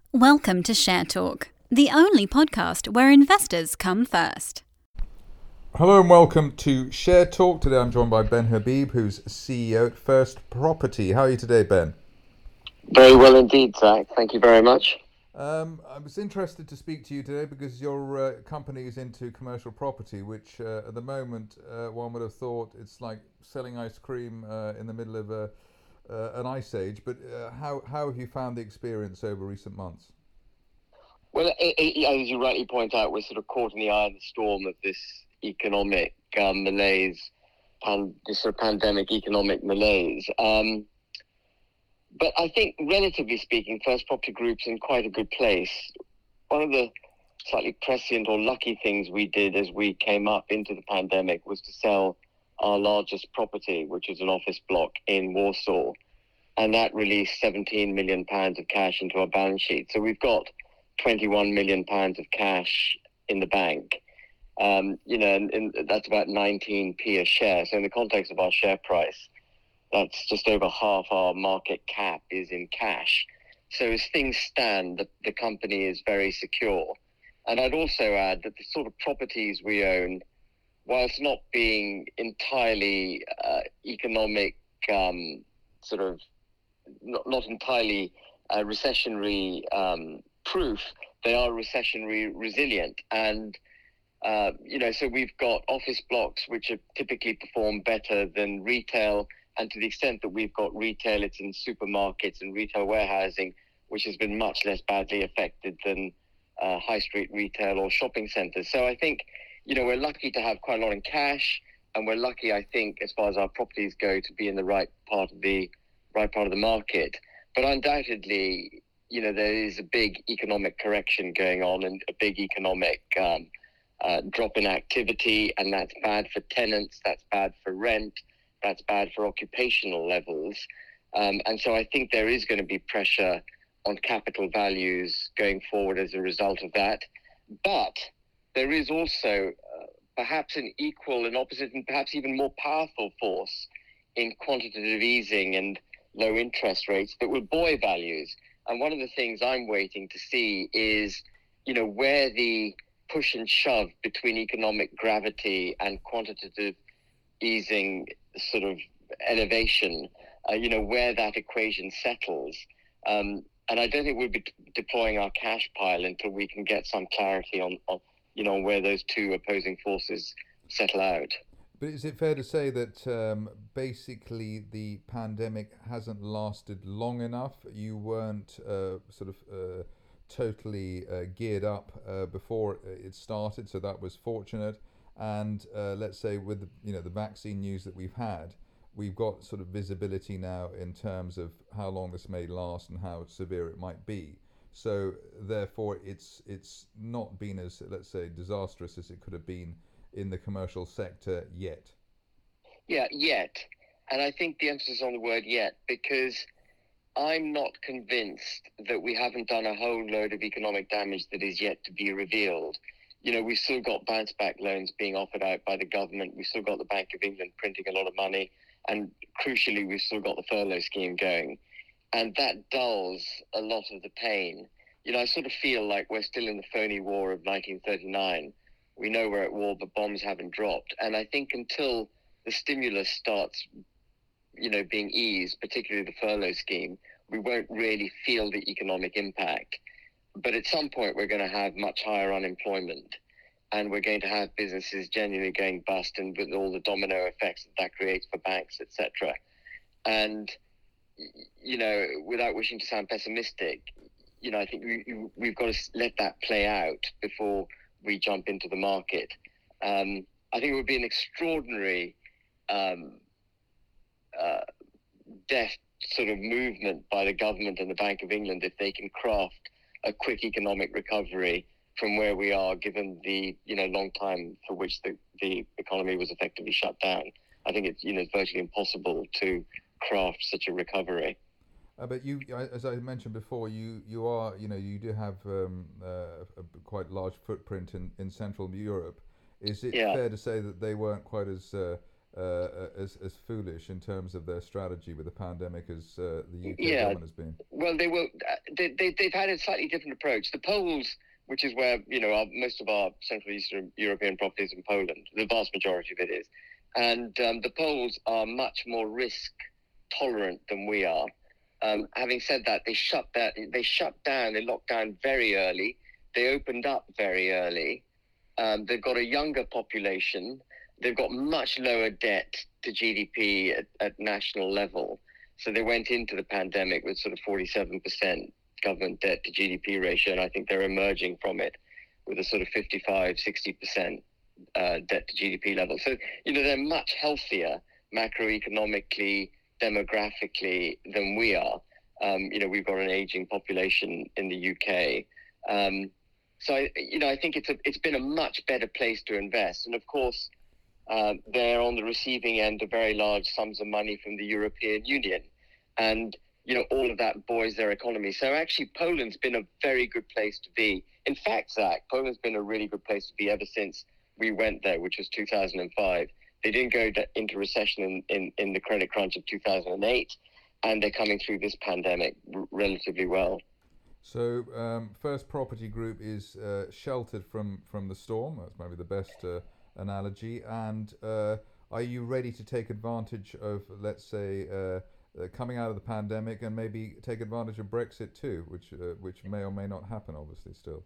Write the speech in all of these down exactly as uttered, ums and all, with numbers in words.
Welcome to Share Talk, the only podcast where investors come first. Hello and welcome to Share Talk. Today I'm joined by Ben Habib, who's C E O at First Property. How are you today, Ben? Very well indeed, Zach. Thank you very much. Um, I was interested to speak to you today because your uh, company is into commercial property, which uh, at the moment uh, one would have thought it's like selling ice cream uh, in the middle of a, uh, an ice age. But uh, how, how have you found the experience over recent months? Well, it, it, as you rightly point out, we're sort of caught in the eye of the storm of this economic um, malaise, and this sort of pandemic economic malaise. Um, but I think, relatively speaking, First Property Group's in quite a good place. One of the slightly prescient or lucky things we did as we came up into the pandemic was to sell our largest property, which is an office block in Warsaw, and that released seventeen million pounds of cash into our balance sheet. So we've got twenty-one million pounds of cash in the bank. Um, you know, and, and that's about nineteen p a share. So in the context of our share price, that's just over half our market cap is in cash. So as things stand, the, the company is very secure. And I'd also add that the sort of properties we own, whilst not being entirely uh, economic, um, sort of not, not entirely uh, recessionary um, proof, they are recessionary resilient. And Uh, you know, so we've got office blocks which have typically performed better than retail, and to the extent that we've got retail, it's in supermarkets and retail warehousing, which has been much less badly affected than uh, high street retail or shopping centres. So I think, you know, we're lucky to have quite a lot in cash, and we're lucky, I think, as far as our properties go, to be in the right part of the right part of the market. But undoubtedly, you know, there is a big economic correction going on and a big economic um, Uh, drop in activity, and that's bad for tenants, that's bad for rent, that's bad for occupational levels. Um, and so I think there is going to be pressure on capital values going forward as a result of that. But there is also uh, perhaps an equal and opposite and perhaps even more powerful force in quantitative easing and low interest rates that will buoy values. And one of the things I'm waiting to see is, you know, where the push and shove between economic gravity and quantitative easing sort of elevation, uh, you know, where that equation settles. Um, and I don't think we'll be t- deploying our cash pile until we can get some clarity on, on, you know, where those two opposing forces settle out. But is it fair to say that um, basically the pandemic hasn't lasted long enough? You weren't uh, sort of uh, totally uh, geared up uh, before it started, so that was fortunate. And uh, let's say with the, you know the vaccine news that we've had, we've got sort of visibility now in terms of how long this may last and how severe it might be. So therefore, it's it's not been as, let's say, disastrous as it could have been in the commercial sector yet. Yeah, yet. And I think the emphasis on the word yet, because I'm not convinced that we haven't done a whole load of economic damage that is yet to be revealed. You know, we've still got bounce back loans being offered out by the government. We've still got the Bank of England printing a lot of money. And crucially, we've still got the furlough scheme going. And that dulls a lot of the pain. You know, I sort of feel like we're still in the phony war of nineteen thirty-nine. We know we're at war, but bombs haven't dropped. And I think until the stimulus starts, you know, being eased, particularly the furlough scheme, we won't really feel the economic impact. But at some point, we're going to have much higher unemployment, and we're going to have businesses genuinely going bust, and with all the domino effects that that creates for banks, et cetera. And, you know, without wishing to sound pessimistic, you know, I think we, we've got to let that play out before we jump into the market. Um, I think it would be an extraordinary um, uh, deft sort of movement by the government and the Bank of England if they can craft a quick economic recovery from where we are, given the, you know, long time for which the, the economy was effectively shut down. I think it's, you know, it's virtually impossible to craft such a recovery. Uh, but you, as I mentioned before, you, you are, you know, you do have um, uh, a quite large footprint in, in Central Europe. Is it yeah. fair to say that they weren't quite as uh, uh, as as foolish in terms of their strategy with the pandemic as uh, the U K yeah. government has been? Well, they were they, they they've had a slightly different approach. The Poles, which is where you know our, most of our Central Eastern European properties in Poland, the vast majority of it is, and um, the Poles are much more risk tolerant than we are. Um, having said that, they shut that they shut down, they locked down very early. They opened up very early. Um, they've got a younger population. They've got much lower debt to G D P at, at national level. So they went into the pandemic with sort of forty-seven percent government debt to G D P ratio, and I think they're emerging from it with a sort of fifty-five, sixty percent uh, debt to G D P level. So, you know, they're much healthier macroeconomically, demographically than we are. Um, you know, we've got an aging population in the U K. Um, so, I, you know, I think it's a, it's been a much better place to invest. And of course, uh, they're on the receiving end of very large sums of money from the European Union. And, you know, all of that buoys their economy. So actually, Poland's been a very good place to be. In fact, Zach, Poland's been a really good place to be ever since we went there, which was two thousand five. They didn't go to, into recession in, in, in the credit crunch of two thousand eight, and they're coming through this pandemic r- relatively well. So um, First Property Group is uh, sheltered from, from the storm. That's maybe the best uh, analogy. And uh, are you ready to take advantage of, let's say, uh, uh, coming out of the pandemic and maybe take advantage of Brexit too, which uh, which may or may not happen, obviously, still?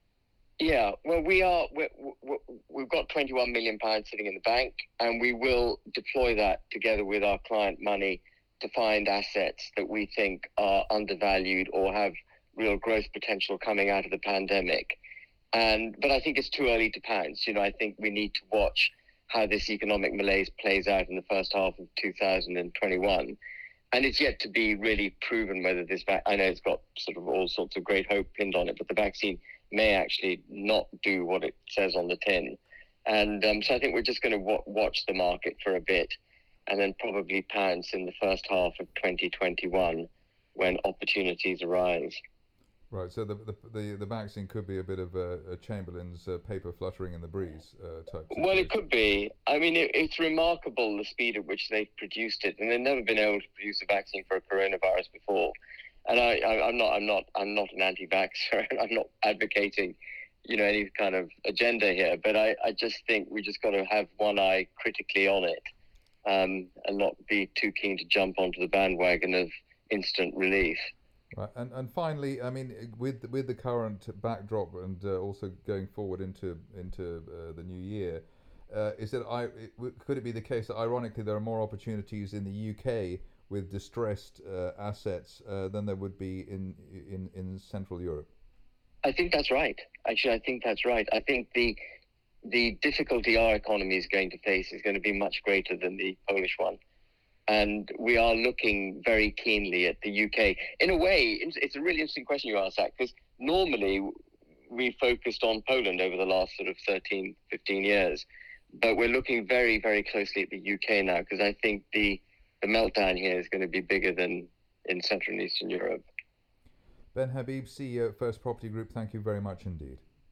Yeah, well, we are, we're, we're, we've got twenty-one million pounds sitting in the bank, and we will deploy that together with our client money to find assets that we think are undervalued or have real growth potential coming out of the pandemic. And but I think it's too early to pounce. You know, I think we need to watch how this economic malaise plays out in the first half of two thousand twenty-one. And it's yet to be really proven whether this vac- I know it's got sort of all sorts of great hope pinned on it, but the vaccine may actually not do what it says on the tin. And um, so I think we're just going to w- watch the market for a bit and then probably pounce in the first half of twenty twenty-one when opportunities arise. Right, so the the the, the vaccine could be a bit of a, a Chamberlain's uh, paper fluttering in the breeze uh, type situation. Well, it could be. I mean, it, it's remarkable the speed at which they've produced it, and they've never been able to produce a vaccine for a coronavirus before. And I, I, I'm not, I'm not, I'm not an anti-vaxxer, and I'm not advocating, you know, any kind of agenda here. But I, I just think we just got to have one eye critically on it, um, and not be too keen to jump onto the bandwagon of instant relief. Right, and and finally, I mean, with with the current backdrop and uh, also going forward into into uh, the new year, uh, is it I it, could it be the case that ironically there are more opportunities in the U K with distressed uh, assets uh, than there would be in, in in Central Europe? I think that's right. Actually, I think that's right. I think the the difficulty our economy is going to face is going to be much greater than the Polish one. And we are looking very keenly at the U K. In a way, it's a really interesting question you asked, Zach, because normally we focused on Poland over the last sort of thirteen, fifteen years. But we're looking very, very closely at the U K now, because I think the, the meltdown here is going to be bigger than in Central and Eastern Europe. Ben Habib, C E O at First Property Group, thank you very much indeed.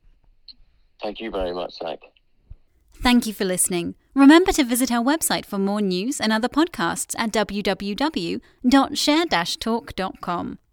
Thank you very much, Zach. Thank you for listening. Remember to visit our website for more news and other podcasts at w w w dot share dash talk dot com.